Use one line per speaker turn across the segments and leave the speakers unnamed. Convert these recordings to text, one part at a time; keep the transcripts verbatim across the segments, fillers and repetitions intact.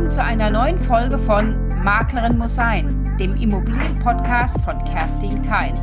willkommen zu einer neuen Folge von Maklerin muss sein, dem Immobilienpodcast von Kerstin Keil.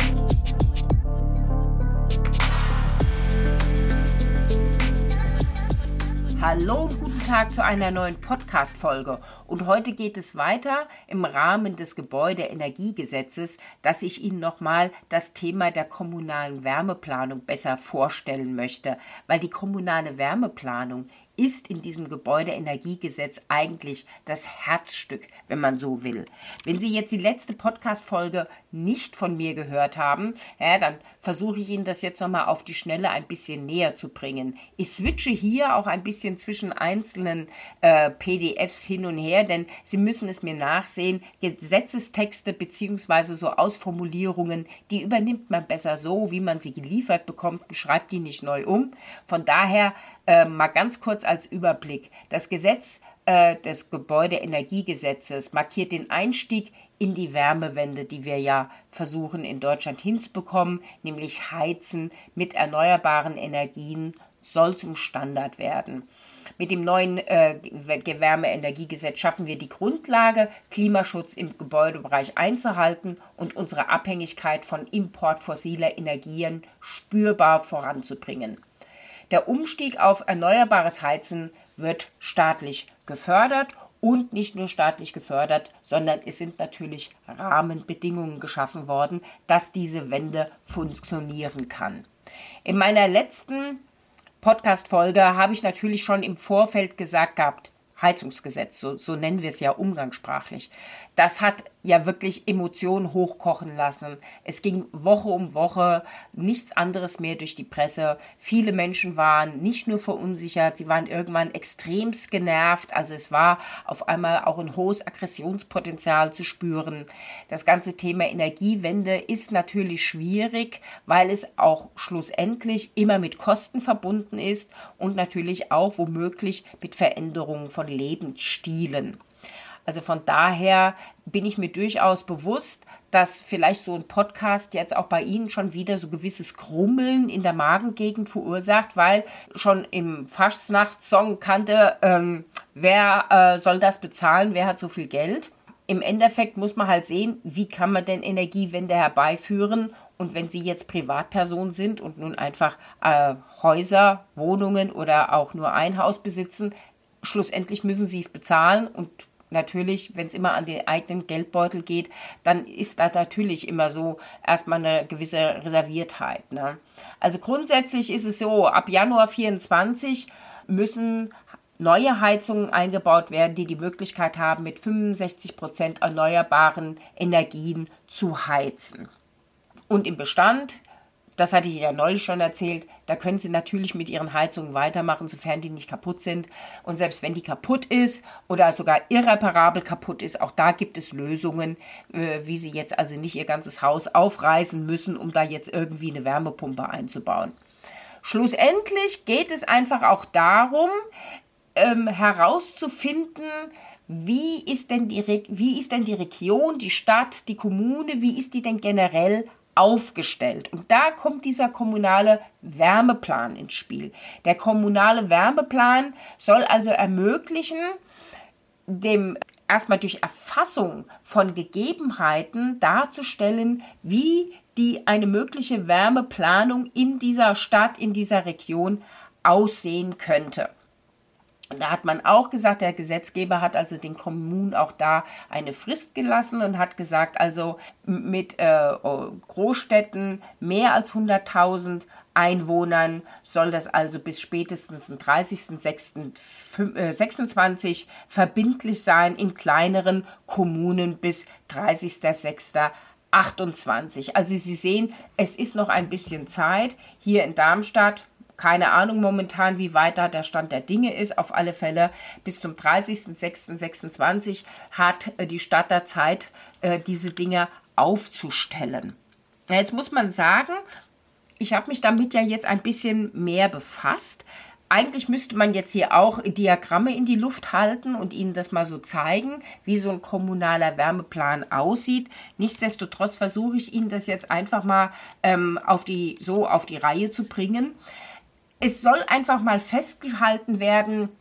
Hallo und guten Tag zu einer neuen Podcast-Folge. Und heute geht es weiter im Rahmen des Gebäudeenergiegesetzes, dass ich Ihnen nochmal das Thema der kommunalen Wärmeplanung besser vorstellen möchte, weil die kommunale Wärmeplanung ist in diesem Gebäudeenergiegesetz eigentlich das Herzstück, wenn man so will. Wenn Sie jetzt die letzte Podcast-Folge nicht von mir gehört haben, ja, dann versuche ich Ihnen das jetzt nochmal auf die Schnelle ein bisschen näher zu bringen. Ich switche hier auch ein bisschen zwischen einzelnen äh, P D Fs hin und her, denn Sie müssen es mir nachsehen, Gesetzestexte bzw. so Ausformulierungen, die übernimmt man besser so, wie man sie geliefert bekommt und schreibt die nicht neu um. Von daher äh, mal ganz kurz als Überblick. Das Gesetz äh, des Gebäudeenergiegesetzes markiert den Einstieg in die Wärmewende, die wir ja versuchen in Deutschland hinzubekommen, nämlich Heizen mit erneuerbaren Energien soll zum Standard werden. Mit dem neuen äh, Wärmeenergiegesetz schaffen wir die Grundlage, Klimaschutz im Gebäudebereich einzuhalten und unsere Abhängigkeit von Import fossiler Energien spürbar voranzubringen. Der Umstieg auf erneuerbares Heizen wird staatlich gefördert und nicht nur staatlich gefördert, sondern es sind natürlich Rahmenbedingungen geschaffen worden, dass diese Wende funktionieren kann. In meiner letzten Podcast-Folge habe ich natürlich schon im Vorfeld gesagt gehabt, Heizungsgesetz, so, so nennen wir es ja umgangssprachlich. Das hat ja wirklich Emotionen hochkochen lassen. Es ging Woche um Woche, nichts anderes mehr durch die Presse. Viele Menschen waren nicht nur verunsichert, sie waren irgendwann extremst genervt. Also es war auf einmal auch ein hohes Aggressionspotenzial zu spüren. Das ganze Thema Energiewende ist natürlich schwierig, weil es auch schlussendlich immer mit Kosten verbunden ist und natürlich auch womöglich mit Veränderungen von Lebensstilen. Also von daher bin ich mir durchaus bewusst, dass vielleicht so ein Podcast jetzt auch bei Ihnen schon wieder so gewisses Krummeln in der Magengegend verursacht, weil schon im Fastnachtssong kannte, ähm, wer äh, soll das bezahlen, wer hat so viel Geld. Im Endeffekt muss man halt sehen, wie kann man denn Energiewende herbeiführen. Und wenn Sie jetzt Privatperson sind und nun einfach äh, Häuser, Wohnungen oder auch nur ein Haus besitzen, schlussendlich müssen Sie es bezahlen und natürlich, wenn es immer an den eigenen Geldbeutel geht, dann ist da natürlich immer so erstmal eine gewisse Reserviertheit. Ne? Also grundsätzlich ist es so, ab Januar vierundzwanzig müssen neue Heizungen eingebaut werden, die die Möglichkeit haben, mit fünfundsechzig Prozent erneuerbaren Energien zu heizen. Und im Bestand, das hatte ich ja neulich schon erzählt, da können Sie natürlich mit Ihren Heizungen weitermachen, sofern die nicht kaputt sind. Und selbst wenn die kaputt ist oder sogar irreparabel kaputt ist, auch da gibt es Lösungen, äh, wie Sie jetzt also nicht Ihr ganzes Haus aufreißen müssen, um da jetzt irgendwie eine Wärmepumpe einzubauen. Schlussendlich geht es einfach auch darum, ähm, herauszufinden, wie ist denn die Re- wie ist denn die Region, die Stadt, die Kommune, wie ist die denn generell aufgestellt. Und da kommt dieser kommunale Wärmeplan ins Spiel. Der kommunale Wärmeplan soll also ermöglichen, dem erstmal durch Erfassung von Gegebenheiten darzustellen, wie die eine mögliche Wärmeplanung in dieser Stadt, in dieser Region aussehen könnte. Da hat man auch gesagt, der Gesetzgeber hat also den Kommunen auch da eine Frist gelassen und hat gesagt, also mit äh, Großstädten mehr als hunderttausend Einwohnern soll das also bis spätestens den dreißigsten sechsten sechsundzwanzig verbindlich sein, in kleineren Kommunen bis dreißigsten sechsten achtundzwanzig. Also Sie sehen, es ist noch ein bisschen Zeit. Hier in Darmstadt, keine Ahnung momentan, wie weit da der Stand der Dinge ist. Auf alle Fälle bis zum dreißigsten sechsten sechsundzwanzig hat die Stadt da Zeit, diese Dinge aufzustellen. Jetzt muss man sagen, ich habe mich damit ja jetzt ein bisschen mehr befasst. Eigentlich müsste man jetzt hier auch Diagramme in die Luft halten und Ihnen das mal so zeigen, wie so ein kommunaler Wärmeplan aussieht. Nichtsdestotrotz versuche ich Ihnen das jetzt einfach mal ähm, auf die, so auf die Reihe zu bringen. Es soll einfach mal festgehalten werden,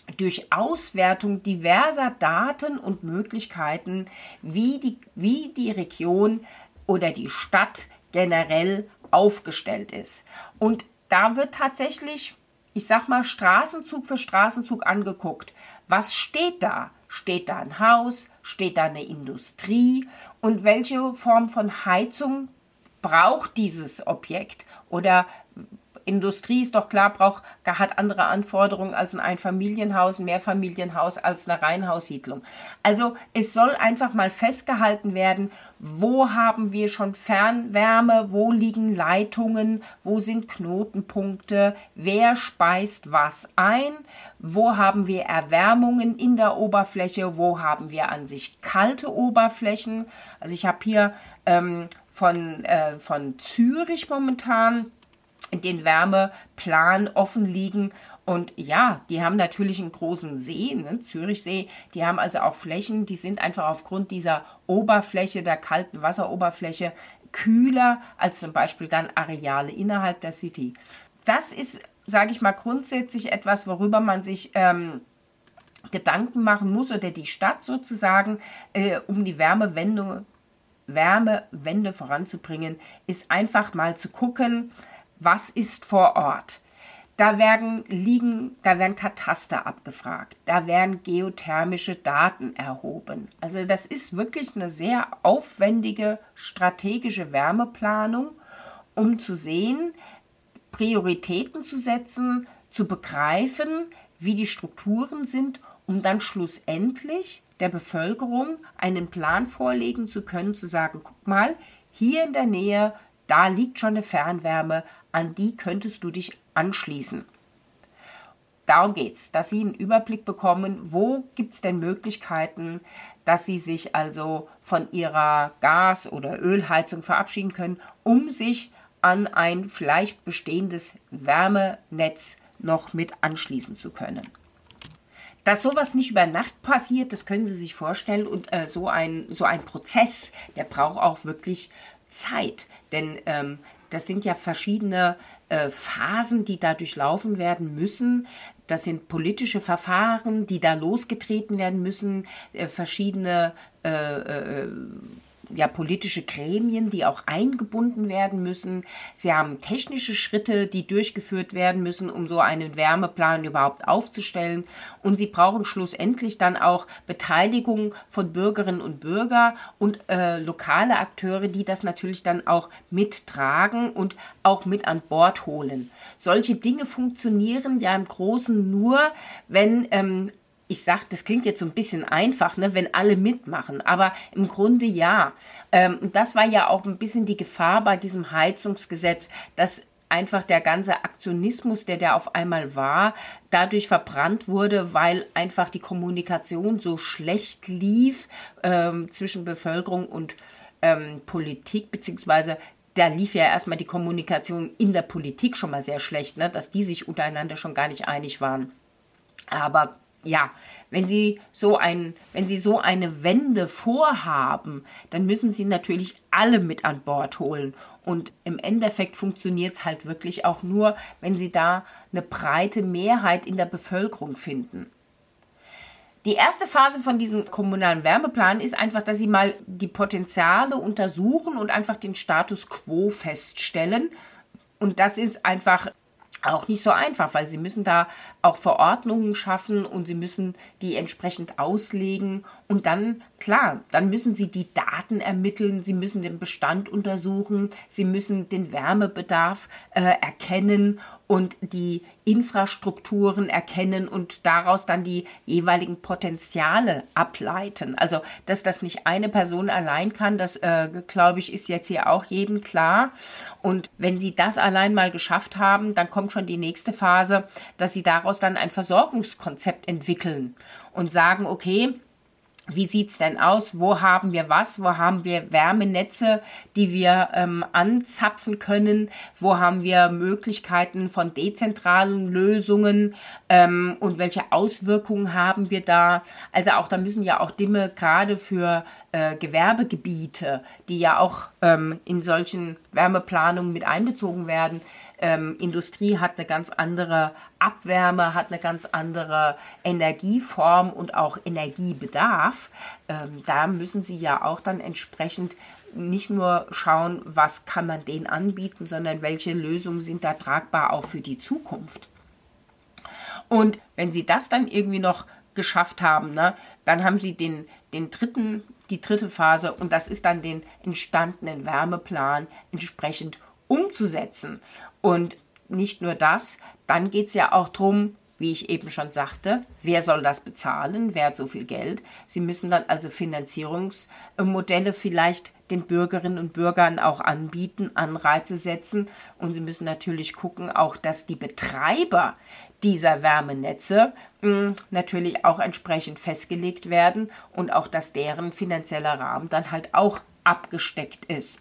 durch Auswertung diverser Daten und Möglichkeiten, wie die, wie die Region oder die Stadt generell aufgestellt ist. Und da wird tatsächlich, ich sag mal, Straßenzug für Straßenzug angeguckt. Was steht da? Steht da ein Haus? Steht da eine Industrie? Und welche Form von Heizung braucht dieses Objekt? Oder Industrie ist doch klar, braucht, hat andere Anforderungen als ein Einfamilienhaus, ein Mehrfamilienhaus als eine Reihenhaussiedlung. Also es soll einfach mal festgehalten werden, wo haben wir schon Fernwärme, wo liegen Leitungen, wo sind Knotenpunkte, wer speist was ein, wo haben wir Erwärmungen in der Oberfläche, wo haben wir an sich kalte Oberflächen. Also ich habe hier ähm, von, äh, von Zürich momentan den Wärmeplan offen liegen. Und ja, die haben natürlich einen großen See, ne, Zürichsee, die haben also auch Flächen, die sind einfach aufgrund dieser Oberfläche, der kalten Wasseroberfläche, kühler als zum Beispiel dann Areale innerhalb der City. Das ist, sage ich mal, grundsätzlich etwas, worüber man sich ähm, Gedanken machen muss, oder die Stadt sozusagen, äh, um die Wärmewende, Wärmewende voranzubringen, ist einfach mal zu gucken, was ist vor Ort? Da werden, liegen, da werden Kataster abgefragt, da werden geothermische Daten erhoben. Also das ist wirklich eine sehr aufwendige strategische Wärmeplanung, um zu sehen, Prioritäten zu setzen, zu begreifen, wie die Strukturen sind, um dann schlussendlich der Bevölkerung einen Plan vorlegen zu können, zu sagen, guck mal, hier in der Nähe, da liegt schon eine Fernwärme, an die könntest du dich anschließen. Darum geht es, dass Sie einen Überblick bekommen, wo gibt es denn Möglichkeiten, dass Sie sich also von Ihrer Gas- oder Ölheizung verabschieden können, um sich an ein vielleicht bestehendes Wärmenetz noch mit anschließen zu können. Dass sowas nicht über Nacht passiert, das können Sie sich vorstellen, und äh, so ein, so ein Prozess, der braucht auch wirklich Zeit, denn ähm, das sind ja verschiedene äh, Phasen, die da durchlaufen werden müssen. Das sind politische Verfahren, die da losgetreten werden müssen, äh, verschiedene äh, äh, ja, politische Gremien, die auch eingebunden werden müssen. Sie haben technische Schritte, die durchgeführt werden müssen, um so einen Wärmeplan überhaupt aufzustellen. Und sie brauchen schlussendlich dann auch Beteiligung von Bürgerinnen und Bürgern und äh, lokale Akteure, die das natürlich dann auch mittragen und auch mit an Bord holen. Solche Dinge funktionieren ja im Großen nur, wenn ähm, ich sage, das klingt jetzt so ein bisschen einfach, ne, wenn alle mitmachen, aber im Grunde ja. Ähm, das war ja auch ein bisschen die Gefahr bei diesem Heizungsgesetz, dass einfach der ganze Aktionismus, der da auf einmal war, dadurch verbrannt wurde, weil einfach die Kommunikation so schlecht lief ähm, zwischen Bevölkerung und ähm, Politik, beziehungsweise da lief ja erstmal die Kommunikation in der Politik schon mal sehr schlecht, ne, dass die sich untereinander schon gar nicht einig waren. Aber ja, wenn Sie so ein, wenn Sie so eine Wende vorhaben, dann müssen Sie natürlich alle mit an Bord holen. Und im Endeffekt funktioniert es halt wirklich auch nur, wenn Sie da eine breite Mehrheit in der Bevölkerung finden. Die erste Phase von diesem kommunalen Wärmeplan ist einfach, dass Sie mal die Potenziale untersuchen und einfach den Status quo feststellen. Und das ist einfach auch nicht so einfach, weil Sie müssen da auch Verordnungen schaffen und Sie müssen die entsprechend auslegen. Und dann, klar, dann müssen Sie die Daten ermitteln, Sie müssen den Bestand untersuchen, Sie müssen den Wärmebedarf äh, erkennen und die Infrastrukturen erkennen und daraus dann die jeweiligen Potenziale ableiten. Also, dass das nicht eine Person allein kann, das, äh, glaube ich, ist jetzt hier auch jedem klar. Und wenn Sie das allein mal geschafft haben, dann kommt schon die nächste Phase, dass Sie daraus dann ein Versorgungskonzept entwickeln und sagen, okay, wie sieht es denn aus? Wo haben wir was? Wo haben wir Wärmenetze, die wir ähm, anzapfen können? Wo haben wir Möglichkeiten von dezentralen Lösungen? Ähm, und welche Auswirkungen haben wir da? Also auch da müssen ja auch Dinge gerade für äh, Gewerbegebiete, die ja auch ähm, in solchen Wärmeplanungen mit einbezogen werden, Ähm, Industrie hat eine ganz andere Abwärme, hat eine ganz andere Energieform und auch Energiebedarf. Ähm, da müssen Sie ja auch dann entsprechend nicht nur schauen, was kann man denen anbieten, sondern welche Lösungen sind da tragbar auch für die Zukunft. Und wenn Sie das dann irgendwie noch geschafft haben, ne, dann haben Sie den, den dritten, die dritte Phase und das ist dann den entstandenen Wärmeplan entsprechend umzusetzen. Und nicht nur das, dann geht es ja auch darum, wie ich eben schon sagte, wer soll das bezahlen, wer hat so viel Geld. Sie müssen dann also Finanzierungsmodelle vielleicht den Bürgerinnen und Bürgern auch anbieten, Anreize setzen und Sie müssen natürlich gucken, auch dass die Betreiber dieser Wärmenetze mh, natürlich auch entsprechend festgelegt werden und auch, dass deren finanzieller Rahmen dann halt auch abgesteckt ist.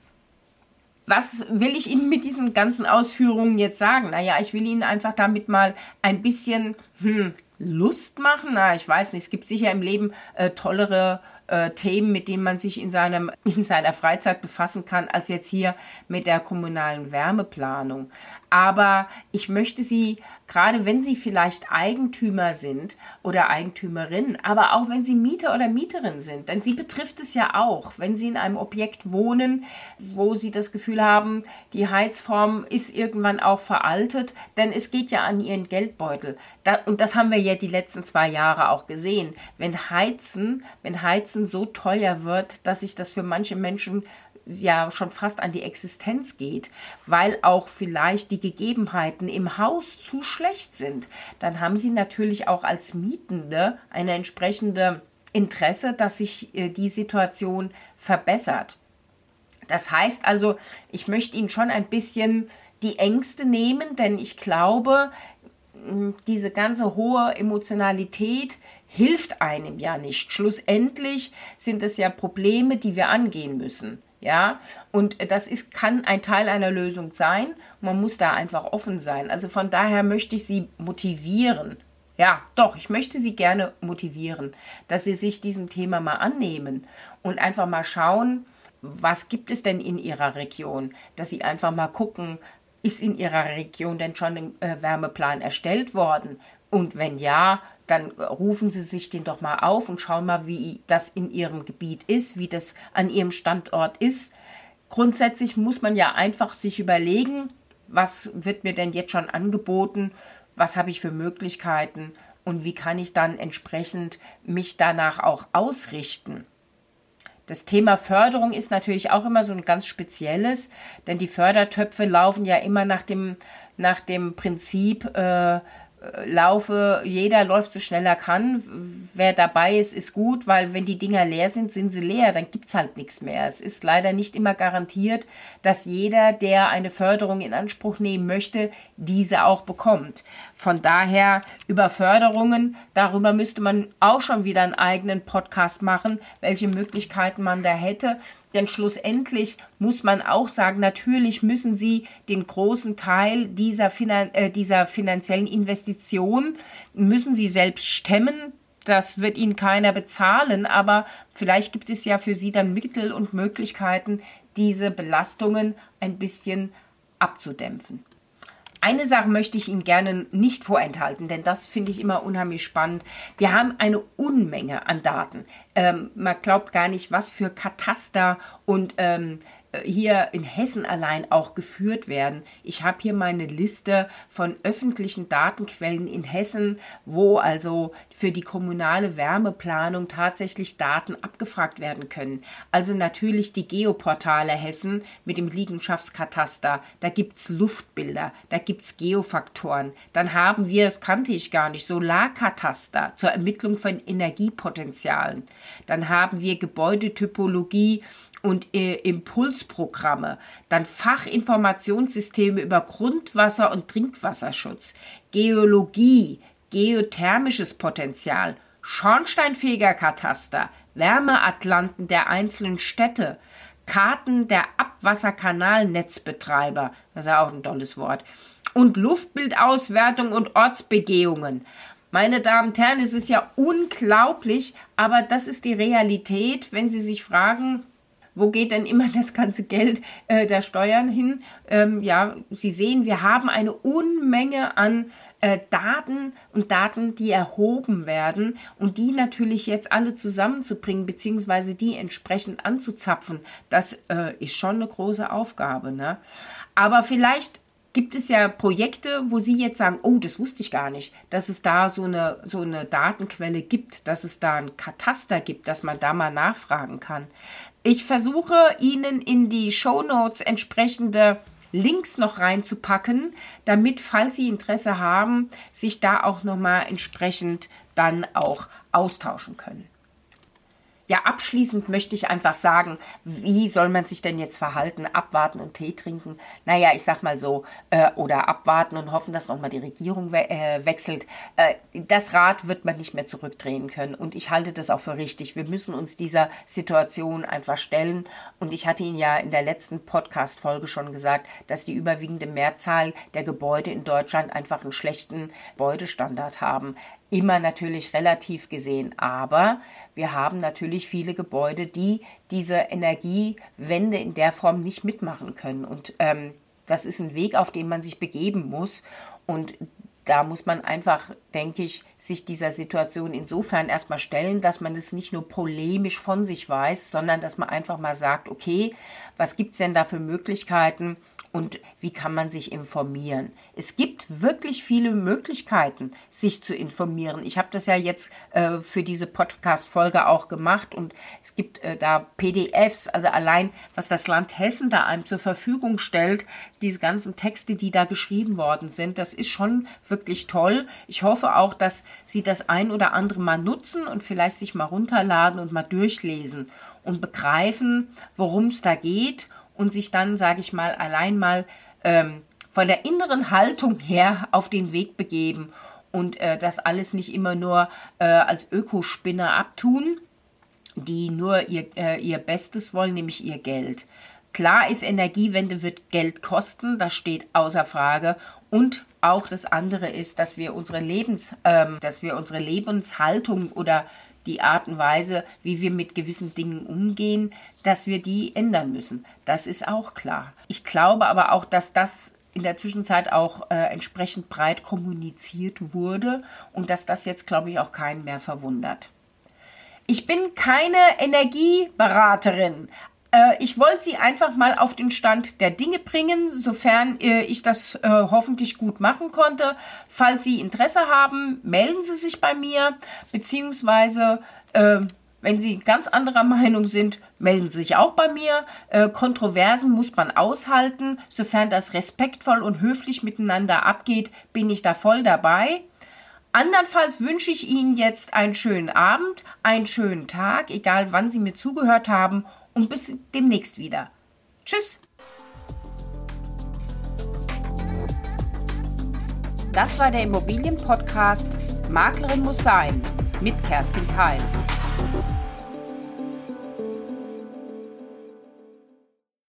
Was will ich Ihnen mit diesen ganzen Ausführungen jetzt sagen? Naja, ich will Ihnen einfach damit mal ein bisschen hm, Lust machen. Na, ich weiß nicht, es gibt sicher im Leben äh, tollere äh, Themen, mit denen man sich in, seinem, in seiner Freizeit befassen kann, als jetzt hier mit der kommunalen Wärmeplanung. Aber ich möchte Sie, gerade wenn Sie vielleicht Eigentümer sind oder Eigentümerin, aber auch wenn Sie Mieter oder Mieterin sind, denn Sie betrifft es ja auch, wenn Sie in einem Objekt wohnen, wo Sie das Gefühl haben, die Heizform ist irgendwann auch veraltet, denn es geht ja an Ihren Geldbeutel. Da, und das haben wir ja die letzten zwei Jahre auch gesehen. Wenn Heizen, wenn Heizen so teuer wird, dass sich das für manche Menschen ja schon fast an die Existenz geht, weil auch vielleicht die Gegebenheiten im Haus zu schlecht sind, dann haben Sie natürlich auch als Mietende eine entsprechende Interesse, dass sich äh, die Situation verbessert. Das heißt also, ich möchte Ihnen schon ein bisschen die Ängste nehmen, denn ich glaube, diese ganze hohe Emotionalität hilft einem ja nicht. Schlussendlich sind es ja Probleme, die wir angehen müssen. Ja, und das ist, kann ein Teil einer Lösung sein. Man muss da einfach offen sein. Also von daher möchte ich Sie motivieren. Ja, doch, ich möchte Sie gerne motivieren, dass Sie sich diesem Thema mal annehmen und einfach mal schauen, was gibt es denn in Ihrer Region, dass Sie einfach mal gucken, ist in Ihrer Region denn schon ein äh, Wärmeplan erstellt worden? Und wenn ja, dann rufen Sie sich den doch mal auf und schauen mal, wie das in Ihrem Gebiet ist, wie das an Ihrem Standort ist. Grundsätzlich muss man ja einfach sich überlegen, was wird mir denn jetzt schon angeboten, was habe ich für Möglichkeiten und wie kann ich dann entsprechend mich danach auch ausrichten. Das Thema Förderung ist natürlich auch immer so ein ganz spezielles, denn die Fördertöpfe laufen ja immer nach dem, nach dem Prinzip, äh, laufe, jeder läuft so schnell er kann, wer dabei ist, ist gut, weil wenn die Dinger leer sind, sind sie leer, dann gibt es halt nichts mehr. Es ist leider nicht immer garantiert, dass jeder, der eine Förderung in Anspruch nehmen möchte, diese auch bekommt. Von daher über Förderungen, darüber müsste man auch schon wieder einen eigenen Podcast machen, welche Möglichkeiten man da hätte. Denn schlussendlich muss man auch sagen, natürlich müssen Sie den großen Teil dieser, Finan- äh, dieser finanziellen Investition, müssen Sie selbst stemmen. Das wird Ihnen keiner bezahlen, aber vielleicht gibt es ja für Sie dann Mittel und Möglichkeiten, diese Belastungen ein bisschen abzudämpfen. Eine Sache möchte ich Ihnen gerne nicht vorenthalten, denn das finde ich immer unheimlich spannend. Wir haben eine Unmenge an Daten. Ähm, man glaubt gar nicht, was für Kataster und ähm, hier in Hessen allein auch geführt werden. Ich habe hier meine Liste von öffentlichen Datenquellen in Hessen, wo also für die kommunale Wärmeplanung tatsächlich Daten abgefragt werden können. Also natürlich die Geoportale Hessen mit dem Liegenschaftskataster, da gibt es Luftbilder, da gibt es Geofaktoren. Dann haben wir, das kannte ich gar nicht, Solarkataster zur Ermittlung von Energiepotenzialen. Dann haben wir Gebäudetypologie und äh, Impulsprogramme, dann Fachinformationssysteme über Grundwasser- und Trinkwasserschutz, Geologie, geothermisches Potenzial, Schornsteinfegerkataster, Wärmeatlanten der einzelnen Städte, Karten der Abwasserkanalnetzbetreiber, das ist ja auch ein tolles Wort, und Luftbildauswertung und Ortsbegehungen. Meine Damen und Herren, es ist ja unglaublich, aber das ist die Realität, wenn Sie sich fragen, wo geht denn immer das ganze Geld äh, der Steuern hin? Ähm, ja, Sie sehen, wir haben eine Unmenge an äh, Daten und Daten, die erhoben werden und die natürlich jetzt alle zusammenzubringen, beziehungsweise die entsprechend anzuzapfen, das äh, ist schon eine große Aufgabe, ne? Aber vielleicht gibt es ja Projekte, wo Sie jetzt sagen, oh, das wusste ich gar nicht, dass es da so eine, so eine Datenquelle gibt, dass es da ein Kataster gibt, dass man da mal nachfragen kann. Ich versuche Ihnen in die Shownotes entsprechende Links noch reinzupacken, damit, falls Sie Interesse haben, sich da auch nochmal entsprechend dann auch austauschen können. Ja, abschließend möchte ich einfach sagen, wie soll man sich denn jetzt verhalten? Abwarten und Tee trinken? Naja, ich sag mal so, äh, oder abwarten und hoffen, dass nochmal die Regierung we- äh, wechselt. Äh, das Rad wird man nicht mehr zurückdrehen können und ich halte das auch für richtig. Wir müssen uns dieser Situation einfach stellen und ich hatte Ihnen ja in der letzten Podcast-Folge schon gesagt, dass die überwiegende Mehrzahl der Gebäude in Deutschland einfach einen schlechten Gebäudestandard haben. Immer natürlich relativ gesehen, aber wir haben natürlich viele Gebäude, die diese Energiewende in der Form nicht mitmachen können. Und ähm, das ist ein Weg, auf den man sich begeben muss. Und da muss man einfach, denke ich, sich dieser Situation insofern erstmal stellen, dass man es nicht nur polemisch von sich weiß, sondern dass man einfach mal sagt, okay, was gibt es denn da für Möglichkeiten? Und wie kann man sich informieren? Es gibt wirklich viele Möglichkeiten, sich zu informieren. Ich habe das ja jetzt äh, für diese Podcast-Folge auch gemacht und es gibt äh, da P D Fs, also allein, was das Land Hessen da einem zur Verfügung stellt, diese ganzen Texte, die da geschrieben worden sind, das ist schon wirklich toll. Ich hoffe auch, dass Sie das ein oder andere mal nutzen und vielleicht sich mal runterladen und mal durchlesen und begreifen, worum es da geht. Und sich dann, sage ich mal, allein mal ähm, von der inneren Haltung her auf den Weg begeben und äh, das alles nicht immer nur äh, als Ökospinner abtun, die nur ihr, äh, ihr Bestes wollen, nämlich ihr Geld. Klar ist, Energiewende wird Geld kosten, das steht außer Frage. Und auch das andere ist, dass wir unsere Lebens, ähm, dass wir unsere Lebenshaltung oder die Art und Weise, wie wir mit gewissen Dingen umgehen, dass wir die ändern müssen. Das ist auch klar. Ich glaube aber auch, dass das in der Zwischenzeit auch äh, entsprechend breit kommuniziert wurde und dass das jetzt, glaube ich, auch keinen mehr verwundert. Ich bin keine Energieberaterin. Äh, ich wollte Sie einfach mal auf den Stand der Dinge bringen, sofern äh, ich das äh, hoffentlich gut machen konnte. Falls Sie Interesse haben, melden Sie sich bei mir, beziehungsweise äh, wenn Sie ganz anderer Meinung sind, melden Sie sich auch bei mir. Äh, Kontroversen muss man aushalten. Sofern das respektvoll und höflich miteinander abgeht, bin ich da voll dabei. Andernfalls wünsche ich Ihnen jetzt einen schönen Abend, einen schönen Tag, egal wann Sie mir zugehört haben, und bis demnächst wieder. Tschüss! Das war der Immobilienpodcast Maklerin muss sein mit Kerstin Keil.